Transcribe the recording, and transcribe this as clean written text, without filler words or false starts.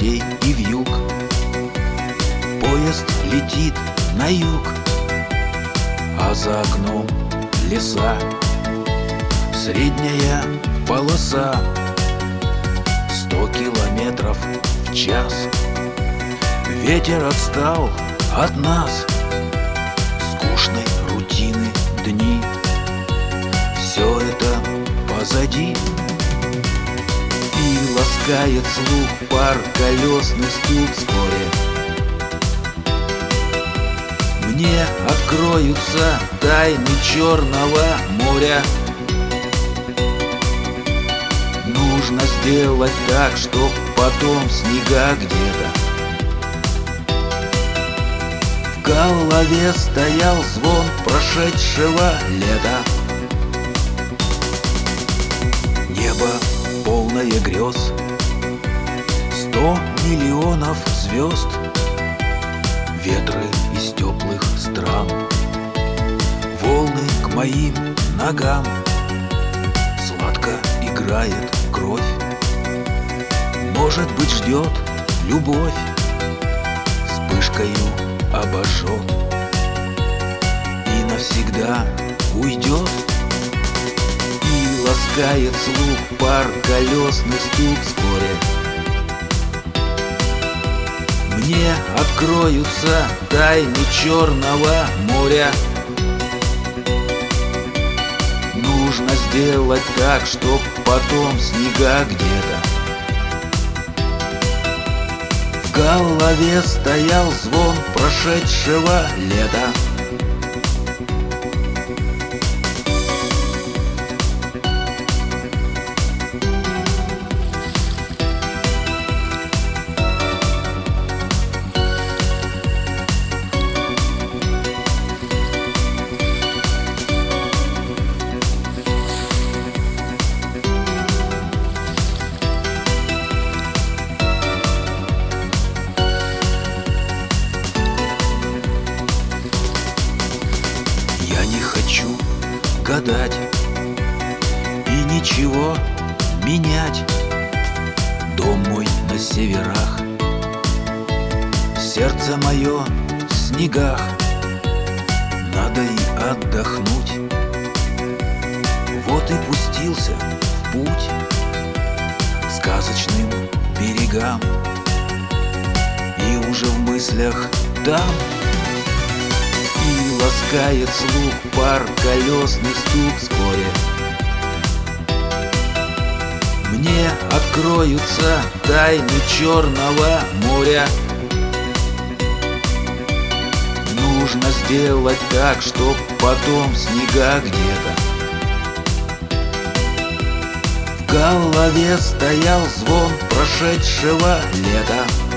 дождей и вьюг. Поезд летит на юг, а за окном леса. Средняя полоса, 100 километров в час. Ветер отстал от нас, скучной рутины дни. Все это позади, и ласкает слух пар, колесный стук вскоре. Мне откроются тайны Черного моря. Нужно сделать так, чтоб потом снега где-то. В голове стоял звон прошедшего лета. Небо полное грез, 100 миллионов звезд. Ветры из теплых стран, волны к моим ногам. Сладко играет кровь, может быть, ждет любовь, вспышкою обожжет и навсегда уйдет. И ласкает слух пар, колесный стук вскоре. Мне откроются тайны Черного моря. Нужно сделать так, чтоб потом снега где-то. В голове стоял звон прошедшего лета. Хочу гадать и ничего менять. Дом мой на северах, сердце мое в снегах. Надо и отдохнуть. Вот и пустился в путь к сказочным берегам. И уже в мыслях там и ласкает слух пар, колесный стук вскоре. Мне откроются тайны Черного моря. Нужно сделать так, чтоб потом снега где-то. В голове стоял звон прошедшего лета.